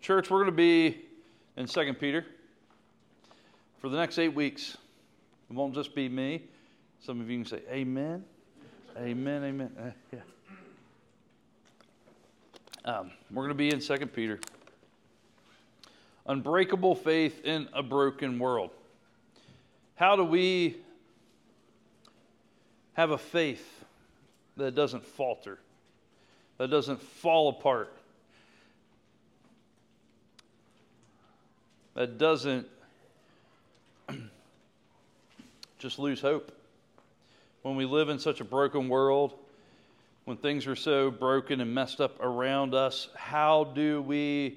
Church, we're going to be in 2 Peter for the next 8 weeks. It won't just be me. Some of you can say, amen, amen, amen. We're going to be in 2 Peter. Unbreakable faith in a broken world. How do we have a faith that doesn't falter, that doesn't fall apart, that doesn't just lose hope? When we live in such a broken world, when things are so broken and messed up around us, how do we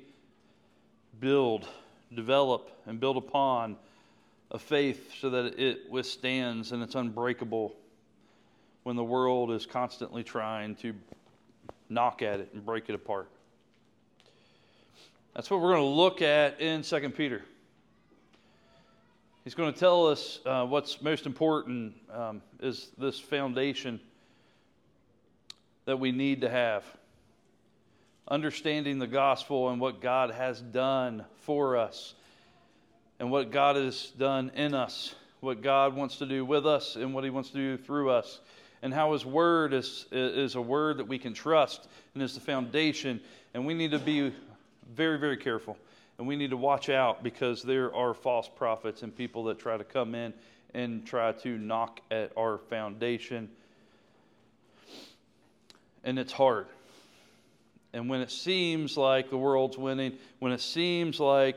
develop, and build upon a faith so that it withstands and it's unbreakable when the world is constantly trying to knock at it and break it apart? That's what we're going to look at in 2 Peter. He's going to tell us what's most important is this foundation that we need to have. Understanding the gospel and what God has done for us and what God has done in us, what God wants to do with us and what He wants to do through us, and how His Word is a word that we can trust and is the foundation. And we need to be very, very careful. And we need to watch out because there are false prophets and people that try to come in and try to knock at our foundation. And it's hard. And when it seems like the world's winning, when it seems like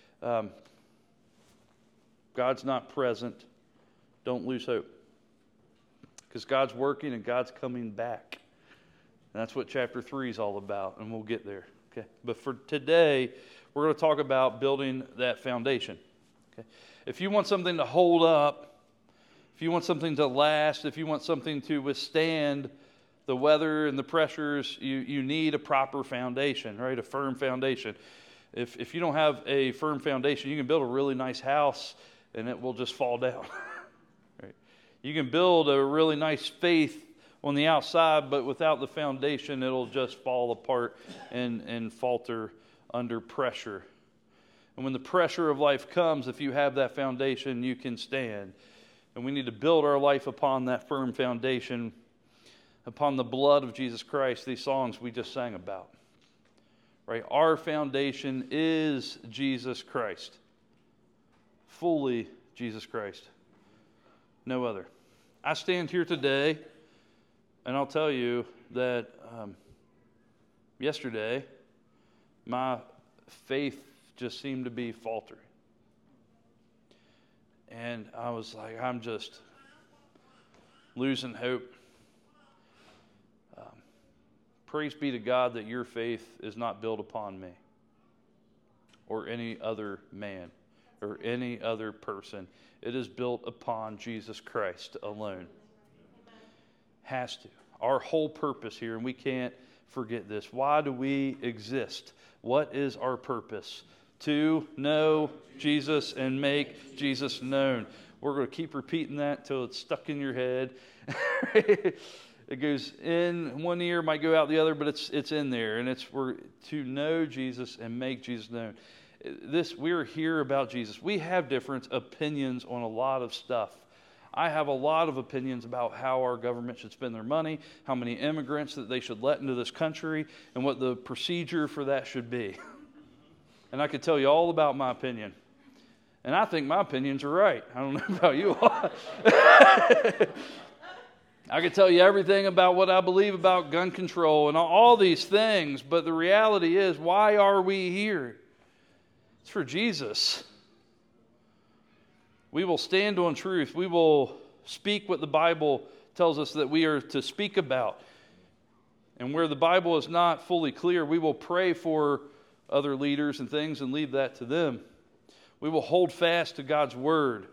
God's not present, don't lose hope. Because God's working and God's coming back. And that's what chapter 3 is all about, and we'll get there. Okay. But for today, we're going to talk about building that foundation. Okay. If you want something to hold up, if you want something to last, if you want something to withstand the weather and the pressures, you need a proper foundation, right? A firm foundation. If you don't have a firm foundation, you can build a really nice house and it will just fall down. Right? You can build a really nice faith on the outside, but without the foundation, it'll just fall apart and falter under pressure. And when the pressure of life comes, if you have that foundation, you can stand. And we need to build our life upon that firm foundation, upon the blood of Jesus Christ, these songs we just sang about. Right? Our foundation is Jesus Christ. Fully Jesus Christ. No other. I stand here today, and I'll tell you that yesterday, my faith just seemed to be faltering. And I was like, I'm just losing hope. Praise be to God that your faith is not built upon me or any other man or any other person. It is built upon Jesus Christ alone. Has to. Our whole purpose here, and we can't forget this. Why do we exist? What is our purpose? To know Jesus and make Jesus known. We're going to keep repeating that until it's stuck in your head. It goes in one ear, might go out the other, but it's in there. And we're to know Jesus and make Jesus known. We're here about Jesus. We have different opinions on a lot of stuff. I have a lot of opinions about how our government should spend their money, how many immigrants that they should let into this country, and what the procedure for that should be. And I could tell you all about my opinion. And I think my opinions are right. I don't know about you all. I could tell you everything about what I believe about gun control and all these things, but the reality is, why are we here? It's for Jesus. We will stand on truth. We will speak what the Bible tells us that we are to speak about. And where the Bible is not fully clear, we will pray for other leaders and things and leave that to them. We will hold fast to God's Word.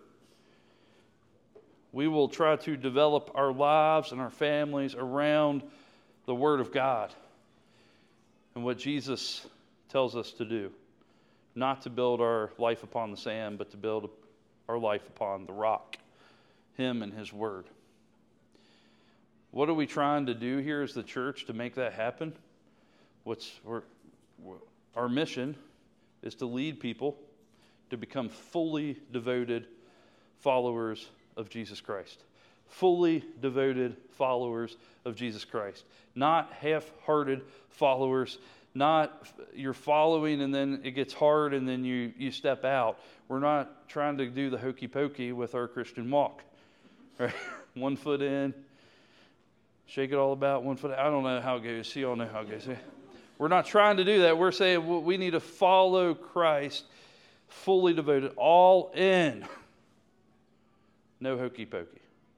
We will try to develop our lives and our families around the Word of God and what Jesus tells us to do. Not to build our life upon the sand, but to build our life upon the rock, Him and His Word. What are we trying to do here as the church to make that happen? Our mission is to lead people to become fully devoted followers of Jesus Christ. Fully devoted followers of Jesus Christ. Not half-hearted followers. Not you're following and then it gets hard and then you step out. We're not trying to do the hokey pokey with our Christian walk. Right? 1 foot in, shake it all about, 1 foot out. I don't know how it goes. You all know how it goes. We're not trying to do that. We're saying we need to follow Christ fully devoted, all in. No hokey pokey.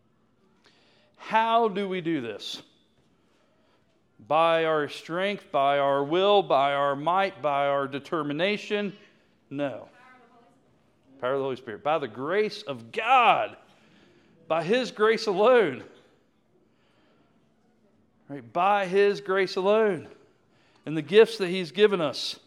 How do we do this? By our strength, by our will, by our might, by our determination? No. Power of the Holy Spirit. By the grace of God. By His grace alone. Right? By His grace alone. And the gifts that He's given us.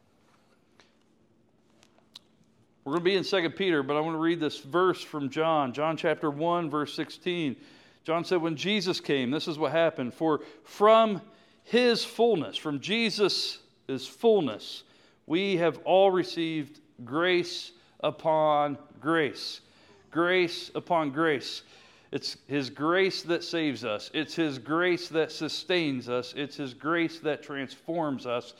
We're going to be in 2 Peter, but I want to read this verse from John. John chapter 1, verse 16. John said, when Jesus came, this is what happened. For from His fullness, from Jesus' fullness, we have all received grace upon grace. Grace upon grace. It's His grace that saves us. It's His grace that sustains us. It's His grace that transforms us.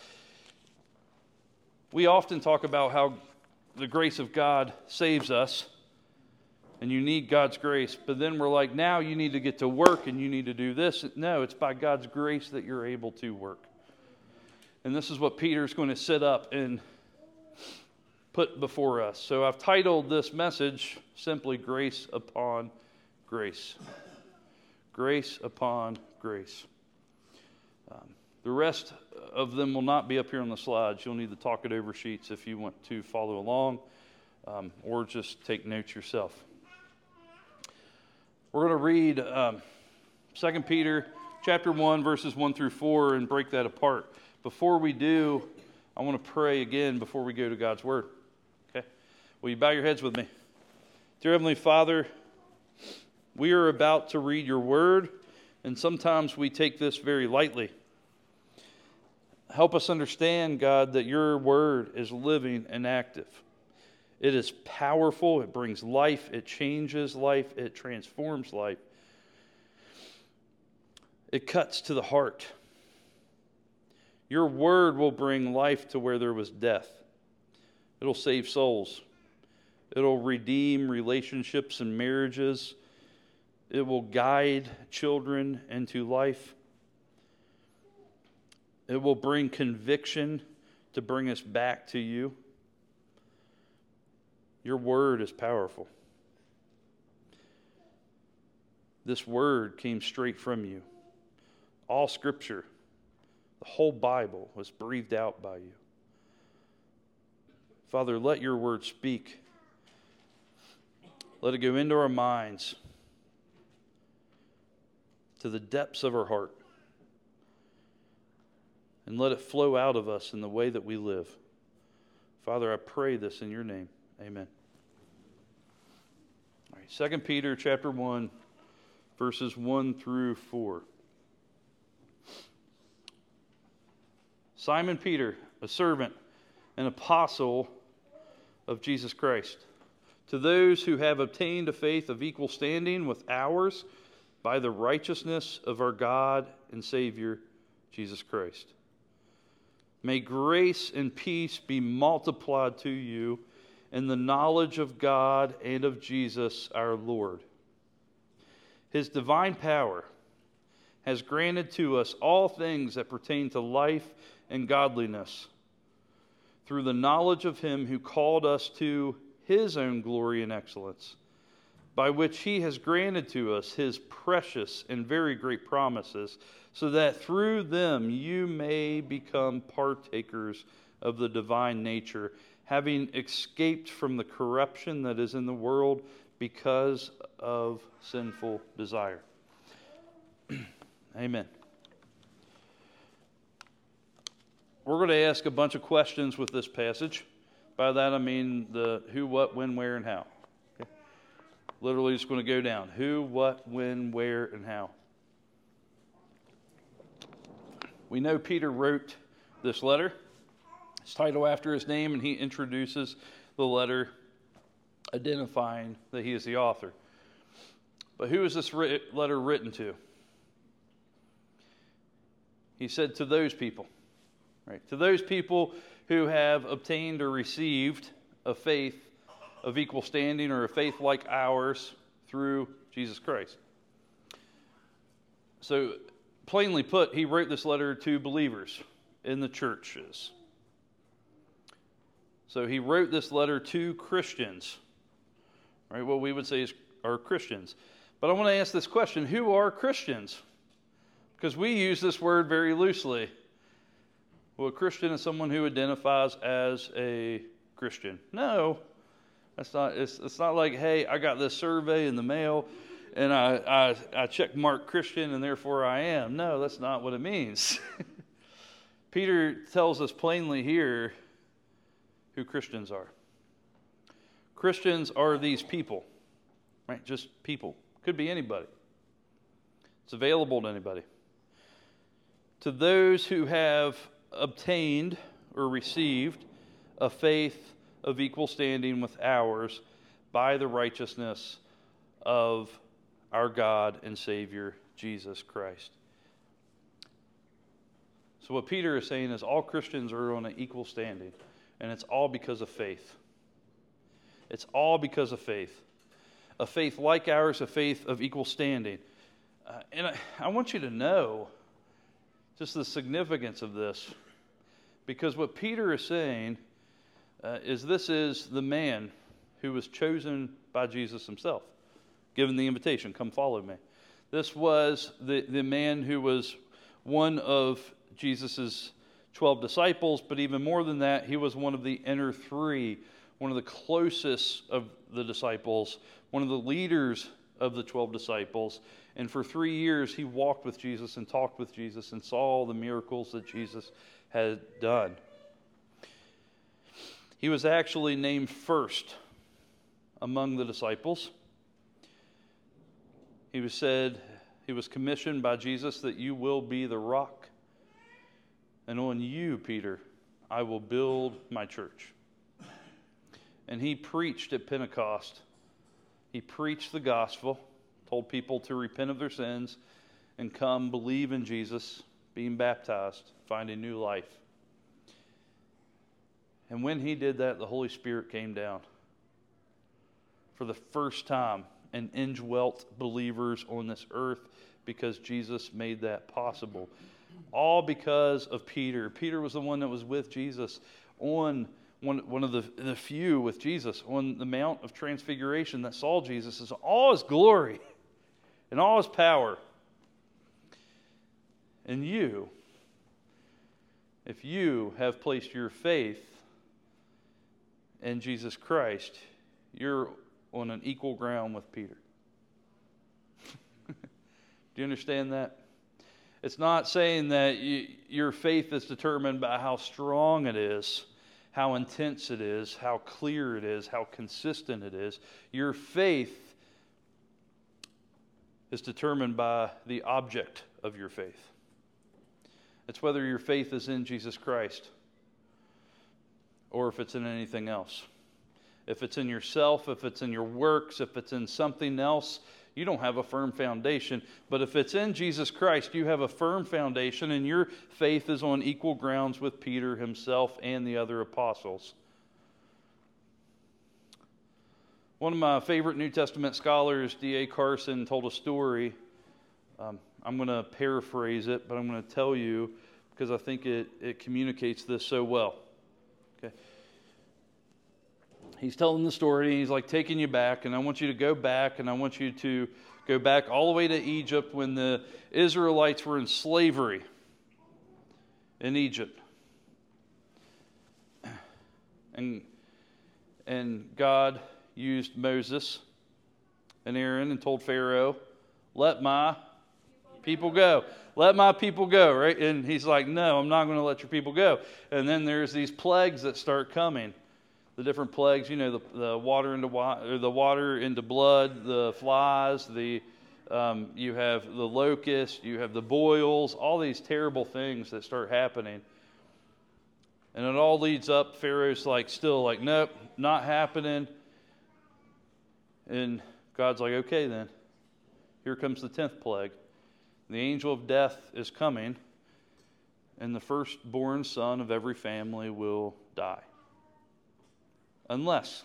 We often talk about how the grace of God saves us, and you need God's grace, but then we're like, now you need to get to work and you need to do this. No, it's by God's grace that you're able to work. And this is what Peter's going to set up and put before us. So I've titled this message simply Grace Upon Grace. Grace upon grace. The rest of them will not be up here on the slides. You'll need the talk it over sheets if you want to follow along, or just take notes yourself. We're going to read 2 Peter chapter 1, verses 1 through 4, and break that apart. Before we do, I want to pray again before we go to God's Word. Okay? Will you bow your heads with me? Dear Heavenly Father, we are about to read your Word, and sometimes we take this very lightly. Help us understand, God, that your Word is living and active. It is powerful. It brings life. It changes life. It transforms life. It cuts to the heart. Your Word will bring life to where there was death. It'll save souls. It'll redeem relationships and marriages. It will guide children into life. It will bring conviction to bring us back to you. Your word is powerful. This word came straight from you. All Scripture, the whole Bible, was breathed out by you. Father, let your word speak. Let it go into our minds, to the depths of our heart. And let it flow out of us in the way that we live. Father, I pray this in your name. Amen. All right, 2 Peter chapter 1, verses 1 through 4. Simon Peter, a servant and apostle of Jesus Christ, to those who have obtained a faith of equal standing with ours by the righteousness of our God and Savior, Jesus Christ. May grace and peace be multiplied to you in the knowledge of God and of Jesus our Lord. His divine power has granted to us all things that pertain to life and godliness through the knowledge of Him who called us to His own glory and excellence, by which He has granted to us His precious and very great promises, so that through them you may become partakers of the divine nature, having escaped from the corruption that is in the world because of sinful desire. Amen. We're going to ask a bunch of questions with this passage. By that I mean the who, what, when, where, and how. Okay? Literally just going to go down. Who, what, when, where, and how. We know Peter wrote this letter. his title after his name, and he introduces the letter identifying that he is the author. But who is this letter written to? He said to those people, right? To those people who have obtained or received a faith of equal standing or a faith like ours through Jesus Christ. So, plainly put, he wrote this letter to believers in the churches. So he wrote this letter to Christians, right? What we would say are Christians. But I want to ask this question: who are Christians? Because we use this word very loosely. Well, a Christian is someone who identifies as a Christian. No, that's not. It's not like, hey, I got this survey in the mail, and I check mark Christian, and therefore I am. No, that's not what it means. Peter tells us plainly here who Christians are. Christians are these people, right? Just people. Could be anybody. It's available to anybody. To those who have obtained or received a faith of equal standing with ours by the righteousness of our God and Savior, Jesus Christ. So what Peter is saying is all Christians are on an equal standing, and it's all because of faith. It's all because of faith. A faith like ours, a faith of equal standing. And I want you to know just the significance of this, because what Peter is saying is this is the man who was chosen by Jesus himself, given the invitation, come follow me. This was the man who was one of Jesus' 12 disciples, but even more than that, he was one of the inner three, one of the closest of the disciples, one of the leaders of the 12 disciples. And for 3 years, he walked with Jesus and talked with Jesus and saw all the miracles that Jesus had done. He was actually named first among the disciples. He was commissioned by Jesus that you will be the rock. And on you, Peter, I will build my church. And he preached at Pentecost. He preached the gospel, told people to repent of their sins and come believe in Jesus, being baptized, finding new life. And when he did that, the Holy Spirit came down for the first time and indwelt believers on this earth, because Jesus made that possible. All because of Peter. Peter was the one that was with Jesus on one of the few with Jesus on the Mount of Transfiguration that saw Jesus in all his glory and all his power. And you, if you have placed your faith in Jesus Christ, you're on an equal ground with Peter. Do you understand that? It's not saying that your faith is determined by how strong it is, how intense it is, how clear it is, how consistent it is. Your faith is determined by the object of your faith. It's whether your faith is in Jesus Christ or if it's in anything else. If it's in yourself, if it's in your works, if it's in something else, you don't have a firm foundation. But if it's in Jesus Christ, you have a firm foundation, and your faith is on equal grounds with Peter himself and the other apostles. One of my favorite New Testament scholars, D.A. Carson, told a story. I'm going to paraphrase it, but I'm going to tell you because I think it communicates this so well. Okay. He's telling the story, and he's like taking you back, and I want you to go back, and I want you to go back all the way to Egypt when the Israelites were in slavery in Egypt. And God used Moses and Aaron and told Pharaoh, let my people go. Let my people go, right? And he's like, no, I'm not going to let your people go. And then there's these plagues that start coming. The different plagues, you know, the water into blood, the flies, you have the locusts, you have the boils, all these terrible things that start happening. And it all leads up. Pharaoh's still nope, not happening. And God's like, okay then. Here comes the 10th plague. The angel of death is coming, and the firstborn son of every family will die. Unless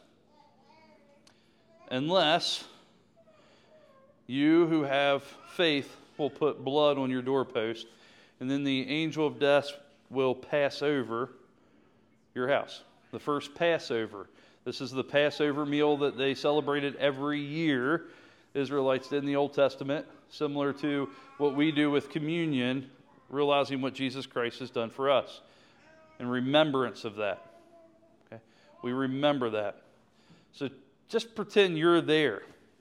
you who have faith will put blood on your doorpost, and then the angel of death will pass over your house. The first Passover. This is the Passover meal that they celebrated every year. Israelites did in the Old Testament, similar to what we do with communion, realizing what Jesus Christ has done for us. In remembrance of that. Okay? We remember that. So just pretend you're there.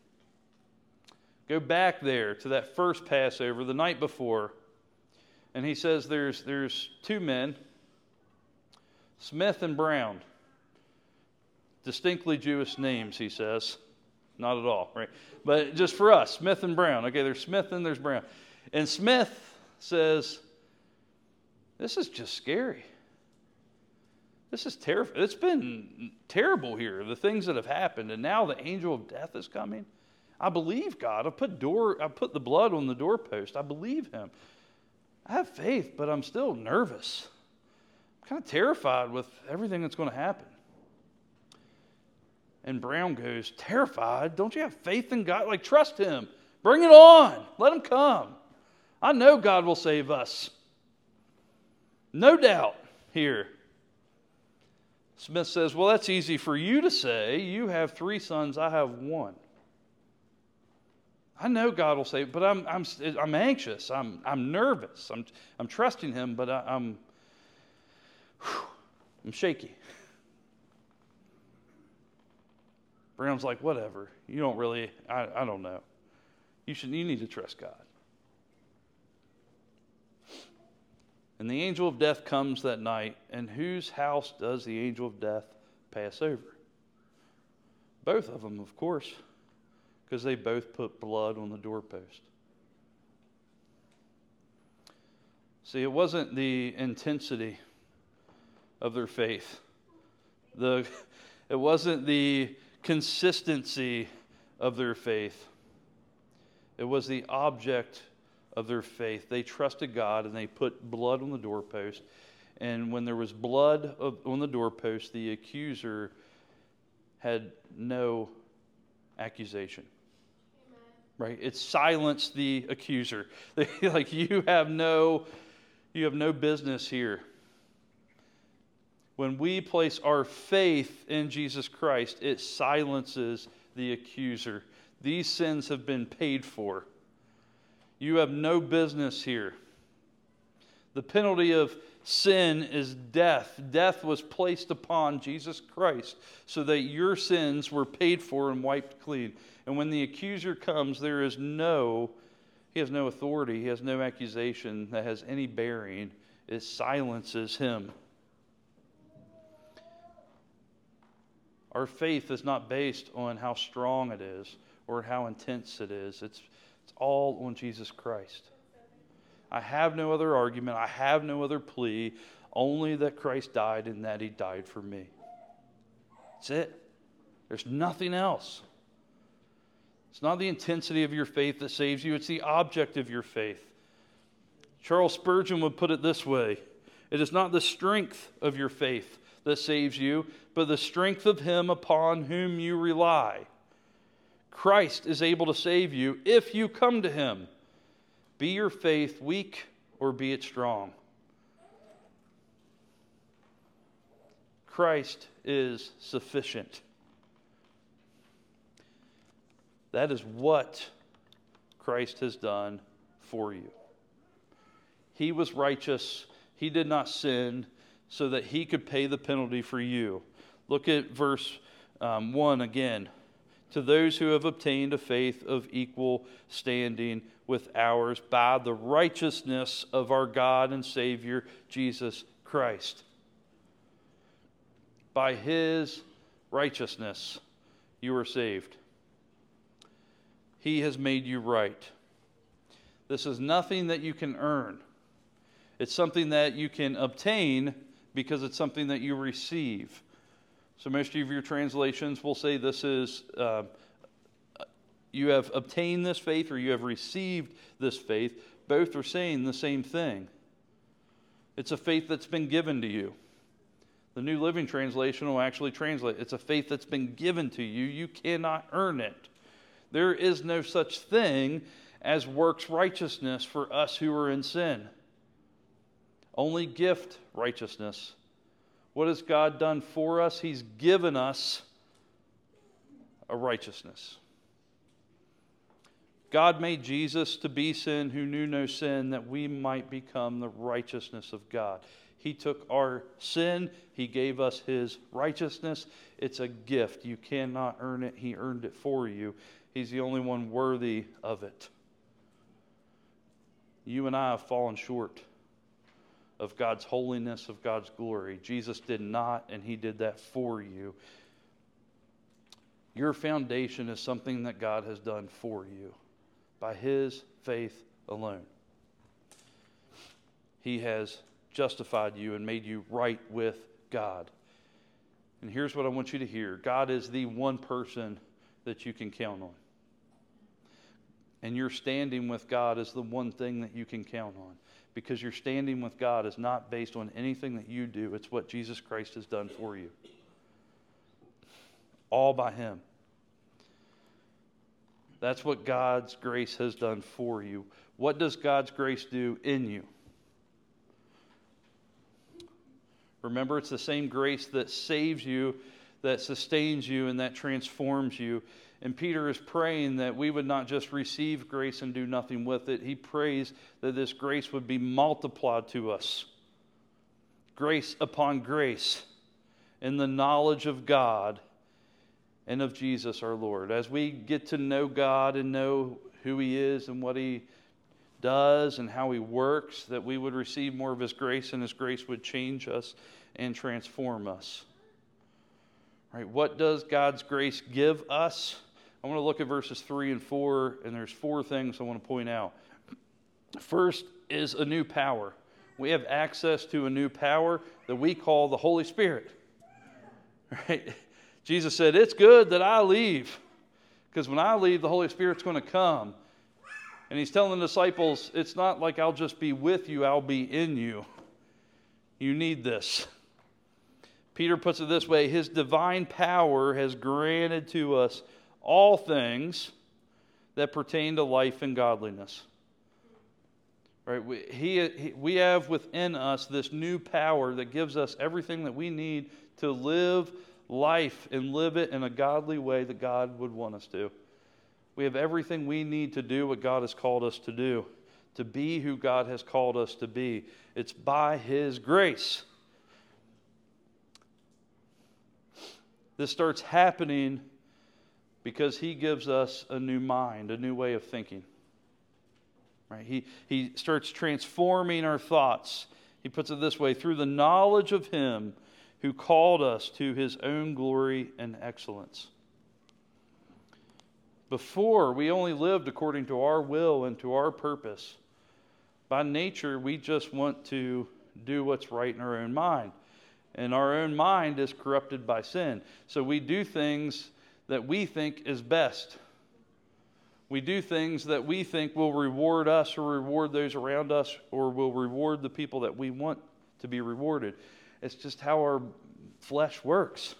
Go back there to that first Passover, the night before. And he says there's two men, Smith and Brown. Distinctly Jewish names, he says. Not at all, right? But just for us, Smith and Brown. Okay, there's Smith and there's Brown. And Smith says, this is just scary. This is terrible. It's been terrible here, the things that have happened. And now the angel of death is coming. I believe God. I put the blood on the doorpost. I believe him. I have faith, but I'm still nervous. I'm kind of terrified with everything that's going to happen. And Brown goes, terrified? Don't you have faith in God? Trust him. Bring it on. Let him come. I know God will save us. No doubt here. Smith says, well, that's easy for you to say. You have 3 sons. I have 1. I know God will save, but I'm anxious. I'm nervous. I'm trusting him, but I'm shaky. Brown's like, whatever. You don't really, I don't know. You need to trust God. And the angel of death comes that night, and whose house does the angel of death pass over? Both of them, of course, because they both put blood on the doorpost. See, it wasn't the intensity of their faith. It wasn't the consistency of their faith. It was the object of their faith. They trusted God and they put blood on the doorpost. And when there was blood on the doorpost, the accuser had no accusation. Amen. Right? It silenced the accuser. You have no business here. When we place our faith in Jesus Christ, it silences the accuser. These sins have been paid for. You have no business here. The penalty of sin is death. Death was placed upon Jesus Christ so that your sins were paid for and wiped clean. And when the accuser comes, he has no authority. He has no accusation that has any bearing. It silences him. Our faith is not based on how strong it is or how intense it is. It's all on Jesus Christ. I have no other argument. I have no other plea. Only that Christ died and that he died for me. That's it. There's nothing else. It's not the intensity of your faith that saves you. It's the object of your faith. Charles Spurgeon would put it this way. It is not the strength of your faith that saves you, but the strength of him upon whom you rely. Christ is able to save you if you come to him. Be your faith weak or be it strong. Christ is sufficient. That is what Christ has done for you. He was righteous. He did not sin so that he could pay the penalty for you. Look at verse 1 again. To those who have obtained a faith of equal standing with ours by the righteousness of our God and Savior, Jesus Christ. By his righteousness, you are saved. He has made you right. This is nothing that you can earn. It's something that you can obtain because it's something that you receive. So most of your translations will say this is, you have obtained this faith or you have received this faith. Both are saying the same thing. It's a faith that's been given to you. The New Living Translation will actually translate, it's a faith that's been given to you. You cannot earn it. There is no such thing as works righteousness for us who are in sin. Only gift righteousness. What has God done for us? He's given us a righteousness. God made Jesus to be sin who knew no sin, that we might become the righteousness of God. He took our sin. He gave us His righteousness. It's a gift. You cannot earn it. He earned it for you. He's the only one worthy of it. You and I have fallen short of God's holiness, of God's glory. Jesus did not, and He did that for you. Your foundation is something that God has done for you by His faith alone. He has justified you and made you right with God. And here's what I want you to hear. God is the one person that you can count on. And your standing with God is the one thing that you can count on. Because your standing with God is not based on anything that you do. It's what Jesus Christ has done for you. All by Him. That's what God's grace has done for you. What does God's grace do in you? Remember, it's the same grace that saves you, that sustains you, and that transforms you. And Peter is praying that we would not just receive grace and do nothing with it. He prays that this grace would be multiplied to us. Grace upon grace in the knowledge of God and of Jesus our Lord. As we get to know God and know who He is and what He does and how He works, that we would receive more of His grace, and His grace would change us and transform us. Right? What does God's grace give us? I want to look at verses 3 and 4, and there's 4 things I want to point out. First is a new power. We have access to a new power that we call the Holy Spirit. Right? Jesus said, it's good that I leave, because when I leave, the Holy Spirit's going to come. And He's telling the disciples, it's not like I'll just be with you, I'll be in you. You need this. Peter puts it this way, His divine power has granted to us all things that pertain to life and godliness. Right? We have within us this new power that gives us everything that we need to live life and live it in a godly way that God would want us to. We have everything we need to do what God has called us to do, to be who God has called us to be. It's by His grace. This starts happening because He gives us a new mind, a new way of thinking. Right? He starts transforming our thoughts. He puts it this way, through the knowledge of Him who called us to His own glory and excellence. Before, we only lived according to our will and to our purpose. By nature, we just want to do what's right in our own mind. And our own mind is corrupted by sin. So we do things that we think is best. We do things that we think will reward us or reward those around us or will reward the people that we want to be rewarded. It's just how our flesh works.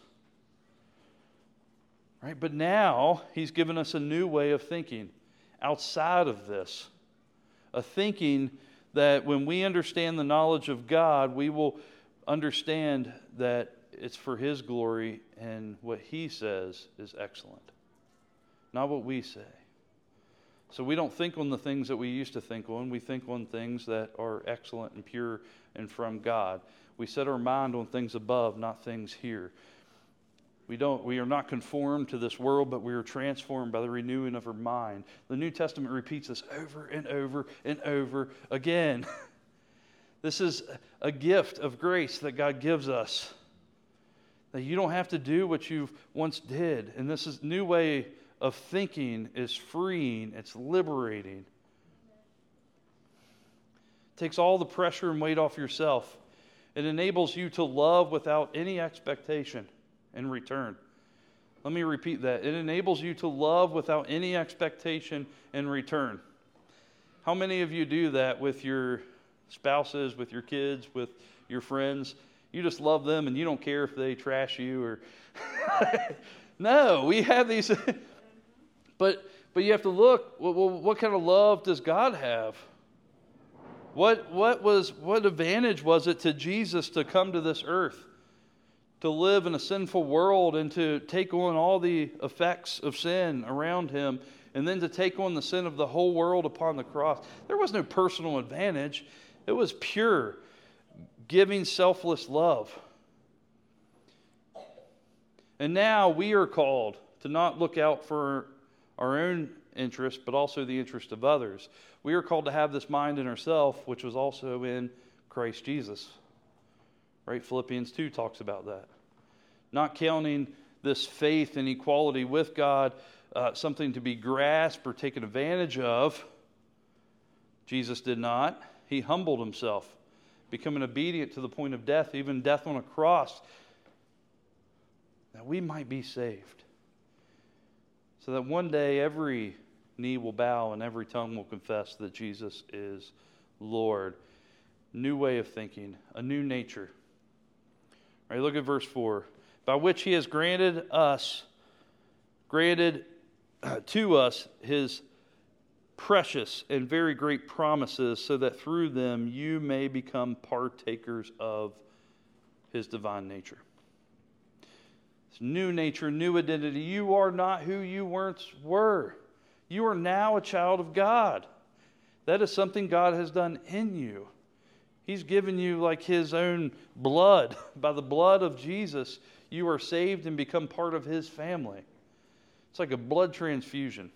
Right? But now He's given us a new way of thinking outside of this. A thinking that when we understand the knowledge of God, we will understand that it's for His glory and what He says is excellent. Not what we say. So we don't think on the things that we used to think on. We think on things that are excellent and pure and from God. We set our mind on things above, not things here. We are not conformed to this world, but we are transformed by the renewing of our mind. The New Testament repeats this over and over and over again. This is a gift of grace that God gives us. That you don't have to do what you once did. And this is new way of thinking is freeing. It's liberating. It takes all the pressure and weight off yourself. It enables you to love without any expectation in return. Let me repeat that. It enables you to love without any expectation in return. How many of you do that with your spouses, with your kids, with your friends? You just love them and you don't care if they trash you or... No, we have these... But you have to look, well, what kind of love does God have? What advantage was it to Jesus to come to this earth, to live in a sinful world and to take on all the effects of sin around him, and then to take on the sin of the whole world upon the cross? There was no personal advantage. It was pure, giving, selfless love. And now we are called to not look out for our own interest, but also the interest of others. We are called to have this mind in ourselves, which was also in Christ Jesus. Right? Philippians 2 talks about that. Not counting this faith and equality with God something to be grasped or taken advantage of. Jesus did not. He humbled himself, becoming obedient to the point of death, even death on a cross, that we might be saved. So that one day every knee will bow and every tongue will confess that Jesus is Lord. New way of thinking, a new nature. All right, look at verse 4. By which he has granted to us his precious and very great promises, so that through them you may become partakers of his divine nature. New nature, new identity. You are not who you once were. You are now a child of God. That is something God has done in you. He's given you like his own blood. By the blood of Jesus, you are saved and become part of his family. It's like a blood transfusion.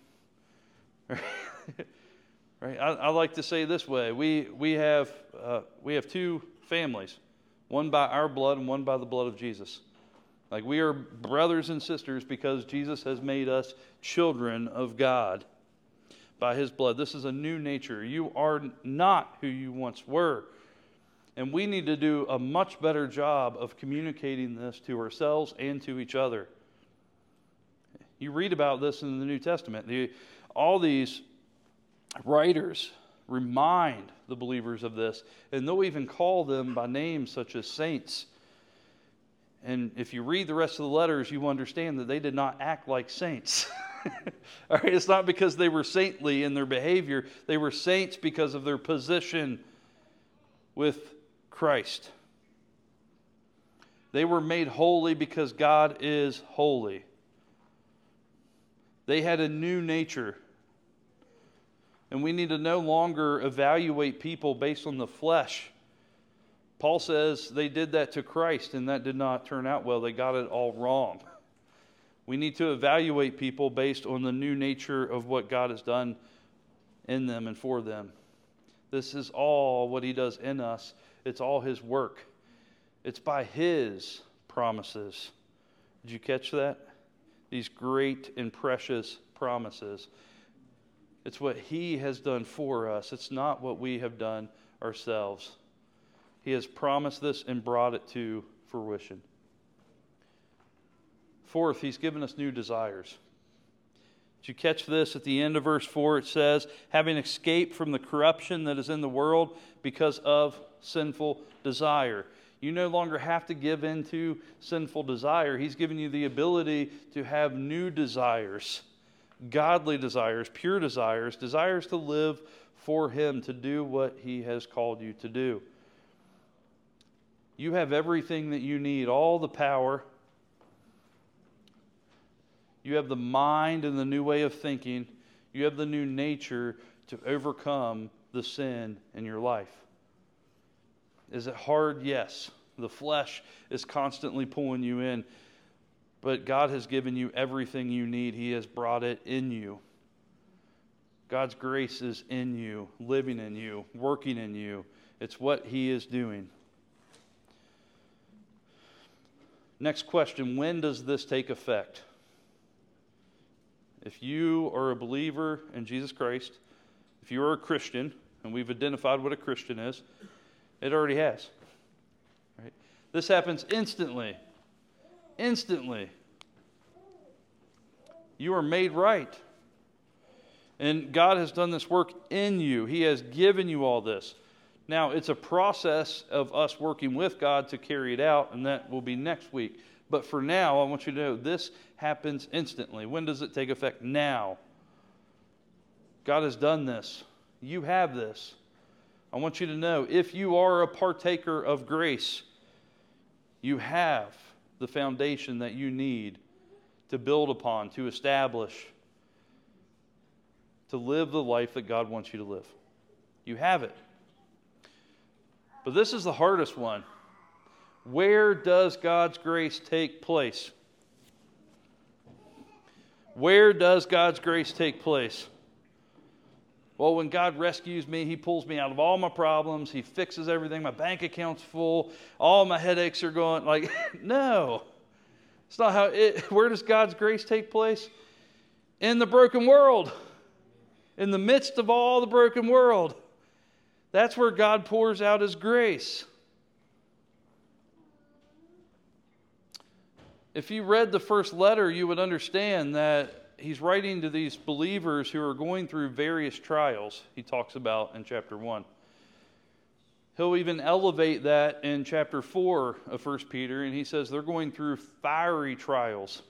Right? I like to say it this way. We have two families, one by our blood and one by the blood of Jesus. Like we are brothers and sisters because Jesus has made us children of God by his blood. This is a new nature. You are not who you once were. And we need to do a much better job of communicating this to ourselves and to each other. You read about this in the New Testament. All these writers remind the believers of this, and they'll even call them by names such as saints. And if you read the rest of the letters, you understand that they did not act like saints. All right, it's not because they were saintly in their behavior. They were saints because of their position with Christ. They were made holy because God is holy. They had a new nature. And we need to no longer evaluate people based on the flesh. Paul says they did that to Christ, and that did not turn out well. They got it all wrong. We need to evaluate people based on the new nature of what God has done in them and for them. This is all what he does in us. It's all his work. It's by his promises. Did you catch that? These great and precious promises. It's what he has done for us. It's not what we have done ourselves. He has promised this and brought it to fruition. Fourth, he's given us new desires. Did you catch this at the end of verse 4? It says, having escaped from the corruption that is in the world because of sinful desire. You no longer have to give in to sinful desire. He's given you the ability to have new desires, godly desires, pure desires, desires to live for him, to do what he has called you to do. You have everything that you need, all the power. You have the mind and the new way of thinking. You have the new nature to overcome the sin in your life. Is it hard? Yes. The flesh is constantly pulling you in. But God has given you everything you need. He has brought it in you. God's grace is in you, living in you, working in you. It's what he is doing. Next question, when does this take effect? If you are a believer in Jesus Christ, if you are a Christian, and we've identified what a Christian is, it already has. This happens instantly. Instantly. You are made right. And God has done this work in you. He has given you all this. Now, it's a process of us working with God to carry it out, and that will be next week. But for now, I want you to know this happens instantly. When does it take effect? Now. God has done this. You have this. I want you to know, if you are a partaker of grace, you have the foundation that you need to build upon, to establish, to live the life that God wants you to live. You have it. But this is the hardest one. Where does God's grace take place? Where does God's grace take place? Well, when God rescues me, He pulls me out of all my problems. He fixes everything. My bank account's full. All my headaches are gone. Like, no. It's not how where does God's grace take place? In the broken world. In the midst of all the broken world. That's where God pours out His grace. If you read the first letter, you would understand that he's writing to these believers who are going through various trials, he talks about in chapter 1. He'll even elevate that in chapter 4 of 1 Peter, and he says they're going through fiery trials.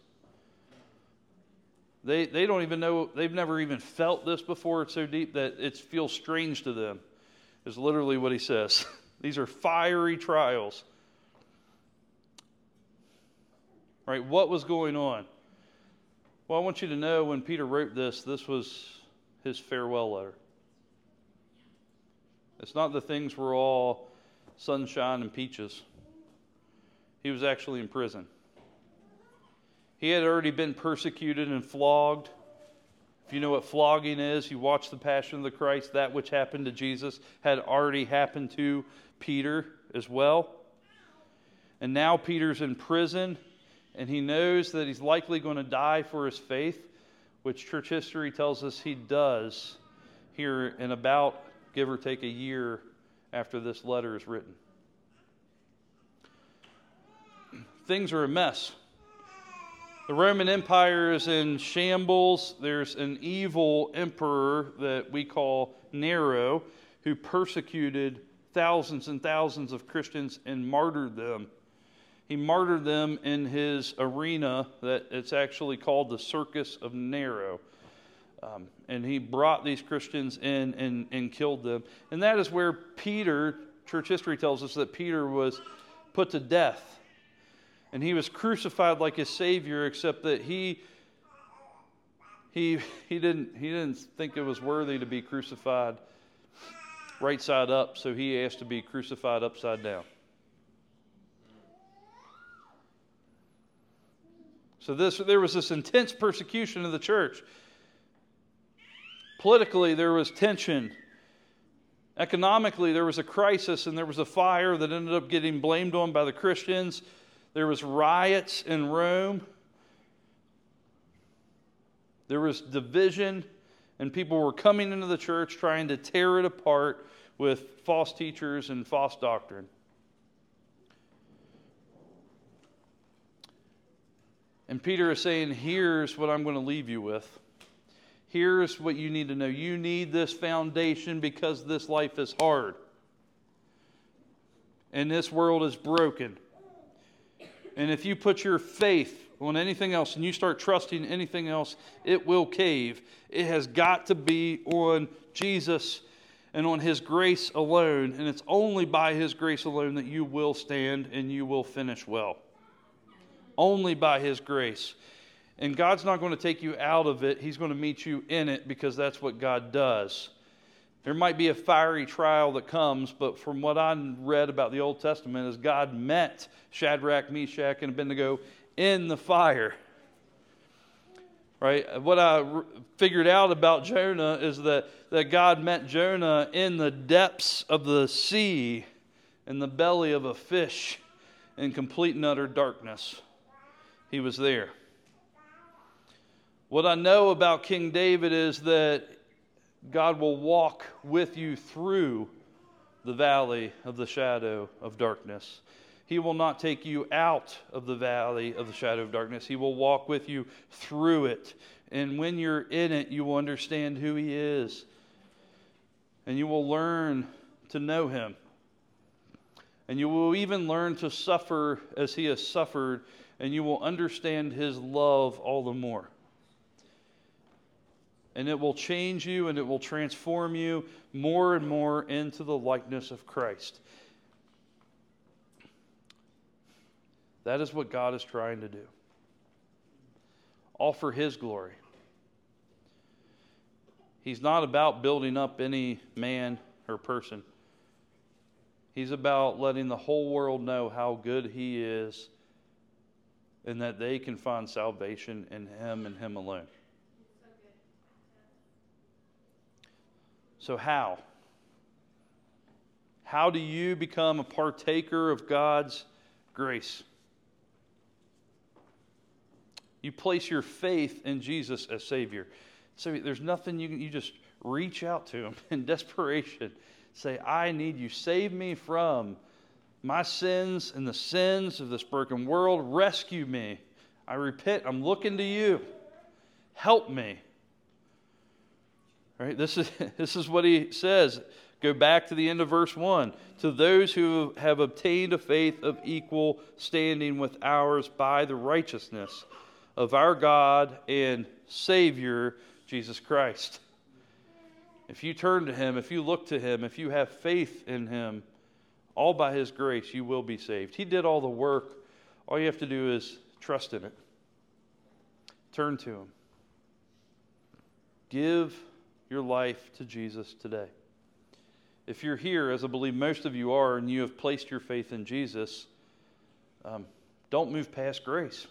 They don't even know, they've never even felt this before. It's so deep that it feels strange to them, is literally what he says. These are fiery trials. Right? What was going on? Well, I want you to know when Peter wrote this, this was his farewell letter. It's not the things were all sunshine and peaches. He was actually in prison. He had already been persecuted and flogged. If you know what flogging is, you watch the Passion of the Christ, that which happened to Jesus had already happened to Peter as well. And now Peter's in prison, and he knows that he's likely going to die for his faith, which church history tells us he does here in about, give or take, a year after this letter is written. Things are a mess. The Roman Empire is in shambles. There's an evil emperor that we call Nero, who persecuted thousands and thousands of Christians and martyred them. He martyred them in his arena that it's actually called the Circus of Nero. And he brought these Christians in and killed them. And that is where Peter, church history tells us that Peter was put to death. And he was crucified like his Savior, except that he didn't think it was worthy to be crucified right side up, so he asked to be crucified upside down. So there was this intense persecution of the church. Politically, there was tension. Economically, there was a crisis, and there was a fire that ended up getting blamed on by the Christians. There was riots in Rome. There was division, and people were coming into the church trying to tear it apart with false teachers and false doctrine. And Peter is saying, here's what I'm going to leave you with. Here's what you need to know. You need this foundation because this life is hard. And this world is broken. And if you put your faith on anything else and you start trusting anything else, it will cave. It has got to be on Jesus and on His grace alone. And it's only by His grace alone that you will stand and you will finish well. Only by His grace. And God's not going to take you out of it. He's going to meet you in it because that's what God does. There might be a fiery trial that comes, but from what I read about the Old Testament is God met Shadrach, Meshach, and Abednego in the fire. Right? What I figured out about Jonah is that God met Jonah in the depths of the sea, in the belly of a fish, in complete and utter darkness. He was there. What I know about King David is that God will walk with you through the valley of the shadow of darkness. He will not take you out of the valley of the shadow of darkness. He will walk with you through it. And when you're in it, you will understand who He is. And you will learn to know Him. And you will even learn to suffer as He has suffered. And you will understand His love all the more. And it will change you and it will transform you more and more into the likeness of Christ. That is what God is trying to do. All for His glory. He's not about building up any man or person. He's about letting the whole world know how good He is and that they can find salvation in Him and Him alone. So how? How do you become a partaker of God's grace? You place your faith in Jesus as Savior. So there's nothing you just reach out to Him in desperation. Say, I need you. Save me from my sins and the sins of this broken world. Rescue me. I repent. I'm looking to you. Help me. All right, this is what He says. Go back to the end of verse 1. To those who have obtained a faith of equal standing with ours by the righteousness of our God and Savior, Jesus Christ. If you turn to Him, if you look to Him, if you have faith in Him, all by His grace, you will be saved. He did all the work. All you have to do is trust in it. Turn to Him. Give your life to Jesus today. If you're here, as I believe most of you are, and you have placed your faith in Jesus, don't move past grace.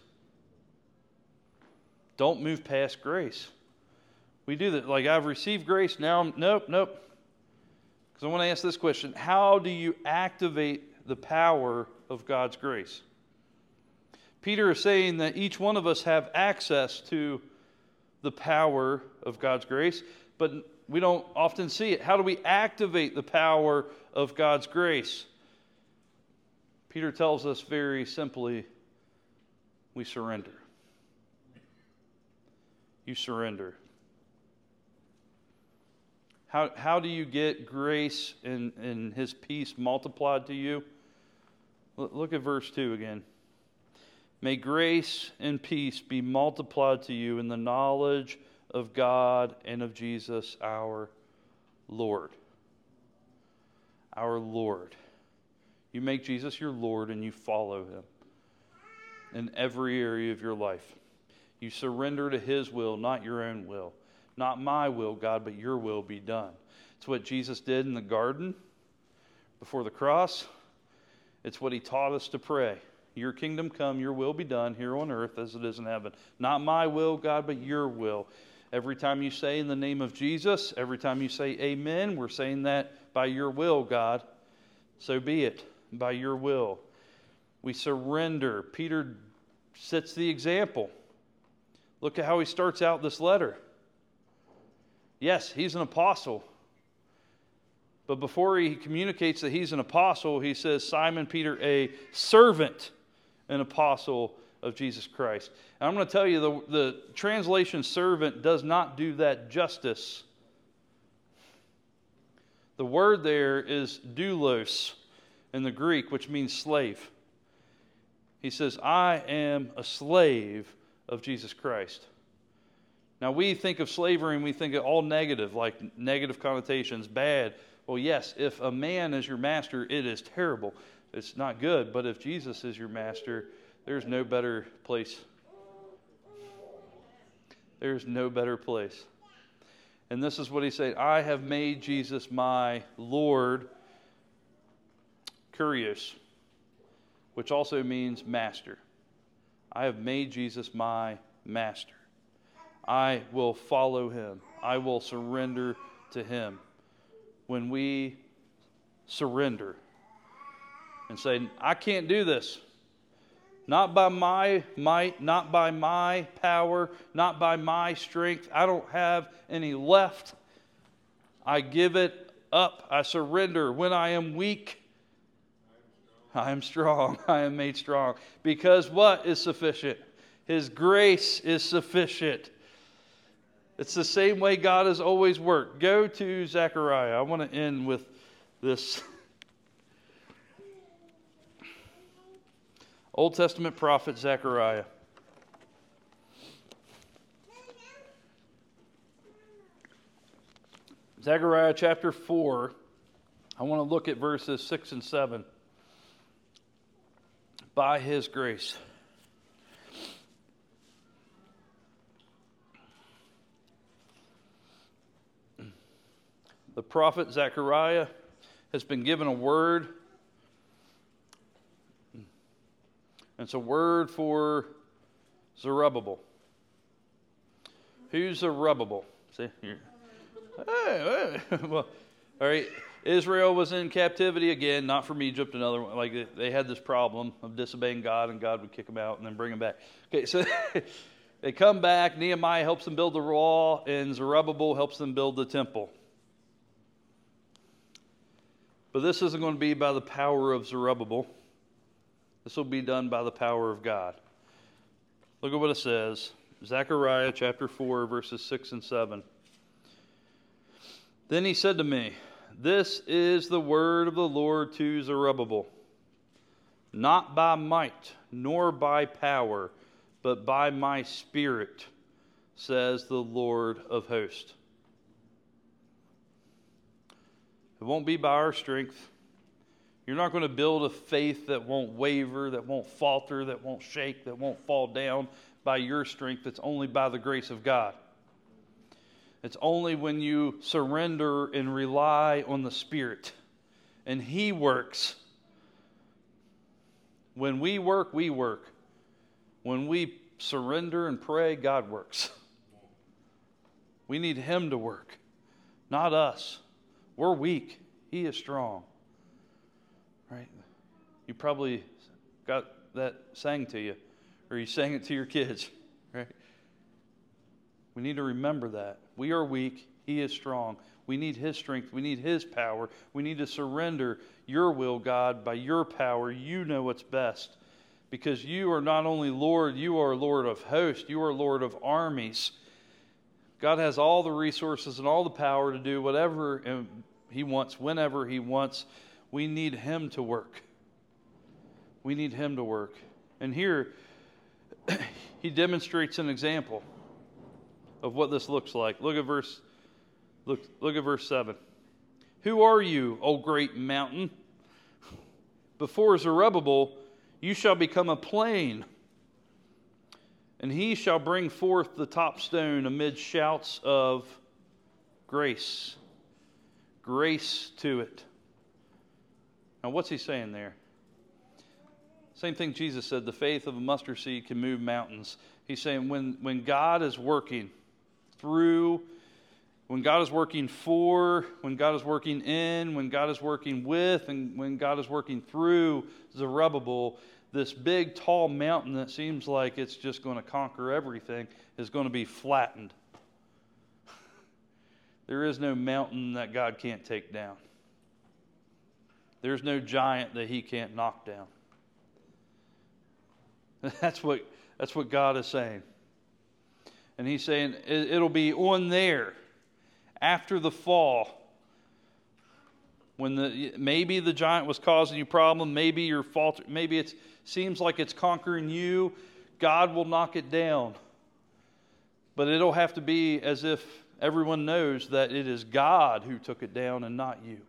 Don't move past grace. We do that. Like, I've received grace, now, nope. Because I want to ask this question. How do you activate the power of God's grace? Peter is saying that each one of us have access to the power of God's grace, but we don't often see it. How do we activate the power of God's grace? Peter tells us very simply, we surrender. You surrender. How do you get grace and His peace multiplied to you? Look at verse 2 again. May grace and peace be multiplied to you in the knowledge of God and of Jesus our Lord. Our Lord. You make Jesus your Lord and you follow Him in every area of your life. You surrender to His will, not your own will. Not my will, God, but your will be done. It's what Jesus did in the garden before the cross. It's what He taught us to pray. Your kingdom come, your will be done here on earth as it is in heaven. Not my will, God, but your will. Every time you say in the name of Jesus, every time you say amen, we're saying that by your will, God. So be it, by your will. We surrender. Peter sets the example. Look at how he starts out this letter. Yes, he's an apostle. But before he communicates that he's an apostle, he says, Simon Peter, a servant and apostle of Jesus Christ. And I'm going to tell you, the translation servant does not do that justice. The word there is doulos in the Greek, which means slave. He says, I am a slave of Jesus Christ. Now, we think of slavery and we think of all negative, like negative connotations, bad. Well, yes, if a man is your master, it is terrible. It's not good. But if Jesus is your master, there's no better place. There's no better place. And this is what he said, I have made Jesus my Lord, Kurios, which also means master. I have made Jesus my master. I will follow Him. I will surrender to Him. When we surrender and say, I can't do this. Not by my might, not by my power, not by my strength. I don't have any left. I give it up. I surrender. When I am weak, I am strong. I am made strong. Because what is sufficient? His grace is sufficient. It's the same way God has always worked. Go to Zechariah. I want to end with this Old Testament prophet Zechariah. Zechariah chapter 4. I want to look at verses 6 and 7. By His grace. The prophet Zechariah has been given a word. It's a word for Zerubbabel. Who's Zerubbabel? See, here. Hey. Well, all right. Israel was in captivity again, not from Egypt. Another one. Like they had this problem of disobeying God, and God would kick them out and then bring them back. Okay, so they come back. Nehemiah helps them build the wall, and Zerubbabel helps them build the temple. But this isn't going to be by the power of Zerubbabel. This will be done by the power of God. Look at what it says. Zechariah chapter 4, verses 6 and 7. Then he said to me, this is the word of the Lord to Zerubbabel. Not by might, nor by power, but by my Spirit, says the Lord of hosts. It won't be by our strength. You're not going to build a faith that won't waver, that won't falter, that won't shake, that won't fall down by your strength. It's only by the grace of God. It's only when you surrender and rely on the Spirit. And He works. When we work, we work. When we surrender and pray, God works. We need Him to work, not us. We're weak. He is strong. Right? You probably got that sang to you, or you sang it to your kids. Right? We need to remember that. We are weak. He is strong. We need His strength. We need His power. We need to surrender your will, God, by your power. You know what's best. Because you are not only Lord, you are Lord of hosts. You are Lord of armies. God has all the resources and all the power to do whatever He wants, whenever He wants. We need Him to work. We need Him to work. And here, He demonstrates an example of what this looks like. Look at verse 7. Who are you, O great mountain? Before Zerubbabel, you shall become a plain, and he shall bring forth the top stone amid shouts of grace. Grace to it. Now, what's he saying there? Same thing Jesus said, the faith of a mustard seed can move mountains. He's saying when God is working through, when God is working for, when God is working in, when God is working with, and when God is working through Zerubbabel, this big, tall mountain that seems like it's just going to conquer everything is going to be flattened. There is no mountain that God can't take down. There's no giant that He can't knock down. That's what God is saying. And He's saying it'll be on there after the fall, when maybe the giant was causing you problem, maybe you're faltering, maybe it seems like it's conquering you. God will knock it down. But it'll have to be as if everyone knows that it is God who took it down and not you.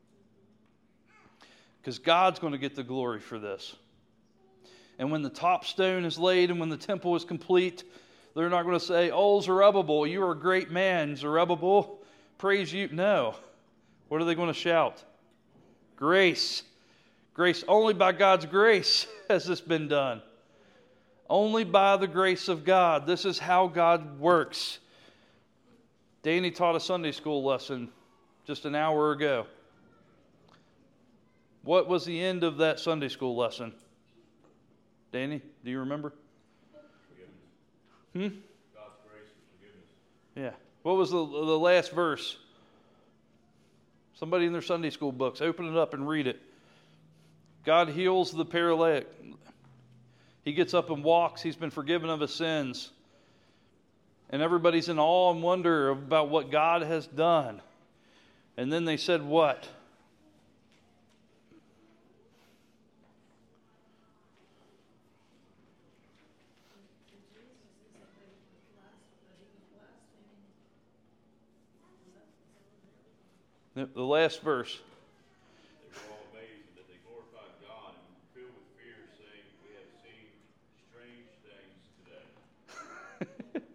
Because God's going to get the glory for this. And when the top stone is laid and when the temple is complete, they're not going to say, oh, Zerubbabel, you are a great man. Zerubbabel, praise you. No. What are they going to shout? Grace. Grace. Only by God's grace has this been done. Only by the grace of God. This is how God works. Danny taught a Sunday school lesson just an hour ago. What was the end of that Sunday school lesson? Danny, do you remember? Forgiveness. God's grace and forgiveness. Yeah. What was the last verse? Somebody in their Sunday school books, open it up and read it. God heals the paralytic. He gets up and walks. He's been forgiven of his sins. And everybody's in awe and wonder about what God has done. And then they said, what? The last verse. They were all amazed that they glorified God and filled with fear, saying, "We have seen strange things today."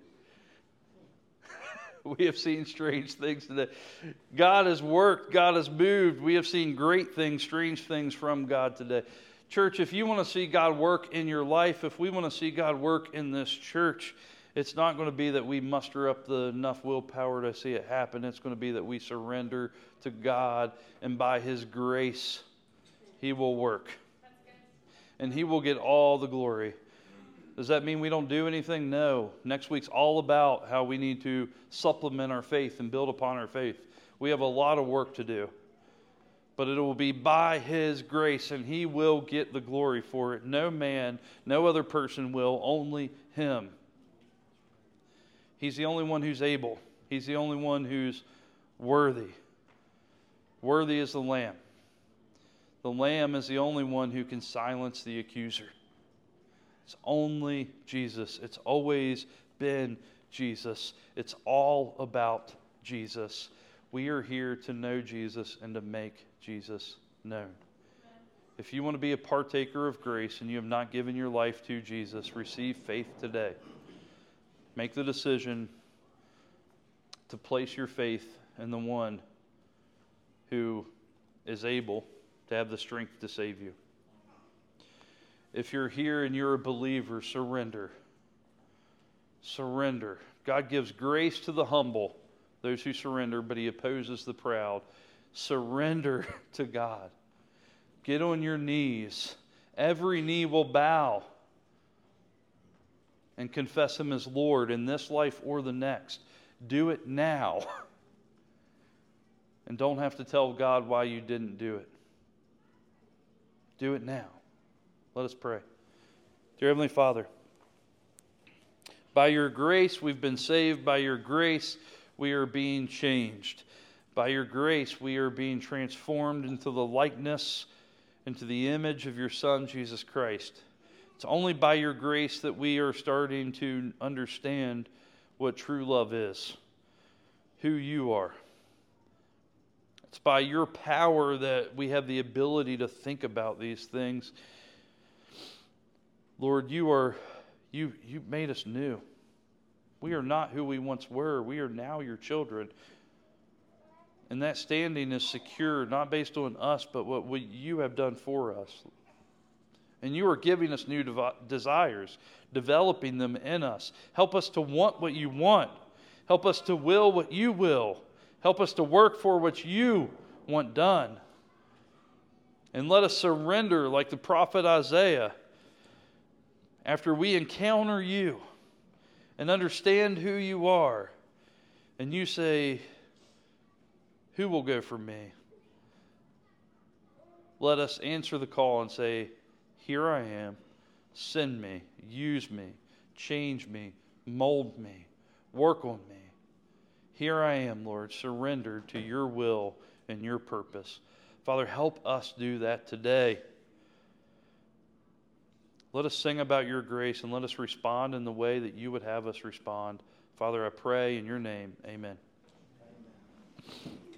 We have seen strange things today. God has worked. God has moved. We have seen great things, strange things from God today. Church, if you want to see God work in your life, if we want to see God work in this church, it's not going to be that we muster up enough willpower to see it happen. It's going to be that we surrender to God, and by His grace, He will work. And He will get all the glory. Does that mean we don't do anything? No. Next week's all about how we need to supplement our faith and build upon our faith. We have a lot of work to do. But it will be by His grace, and He will get the glory for it. No man, no other person will, only Him. He's the only one who's able. He's the only one who's worthy. Worthy is the Lamb. The Lamb is the only one who can silence the accuser. It's only Jesus. It's always been Jesus. It's all about Jesus. We are here to know Jesus and to make Jesus known. If you want to be a partaker of grace and you have not given your life to Jesus, receive faith today. Make the decision to place your faith in the one who is able to have the strength to save you. If you're here and you're a believer, surrender. Surrender. God gives grace to the humble, those who surrender, but He opposes the proud. Surrender to God. Get on your knees. Every knee will bow and confess Him as Lord in this life or the next. Do it now. And don't have to tell God why you didn't do it. Do it now. Let us pray. Dear Heavenly Father, by your grace we've been saved. By your grace we are being changed. By your grace we are being transformed into the likeness, into the image of your Son, Jesus Christ. It's only by your grace that we are starting to understand what true love is, who you are. It's by your power that we have the ability to think about these things. Lord, you made us new. We are not who we once were. We are now your children. And that standing is secure, not based on us, but what you have done for us. And you are giving us new desires, developing them in us. Help us to want what you want. Help us to will what you will. Help us to work for what you want done. And let us surrender like the prophet Isaiah. After we encounter you and understand who you are, and you say, who will go for me? Let us answer the call and say, here I am. Send me, use me, change me, mold me, work on me. Here I am, Lord, surrendered to your will and your purpose. Father, help us do that today. Let us sing about your grace and let us respond in the way that you would have us respond. Father, I pray in your name. Amen. Amen.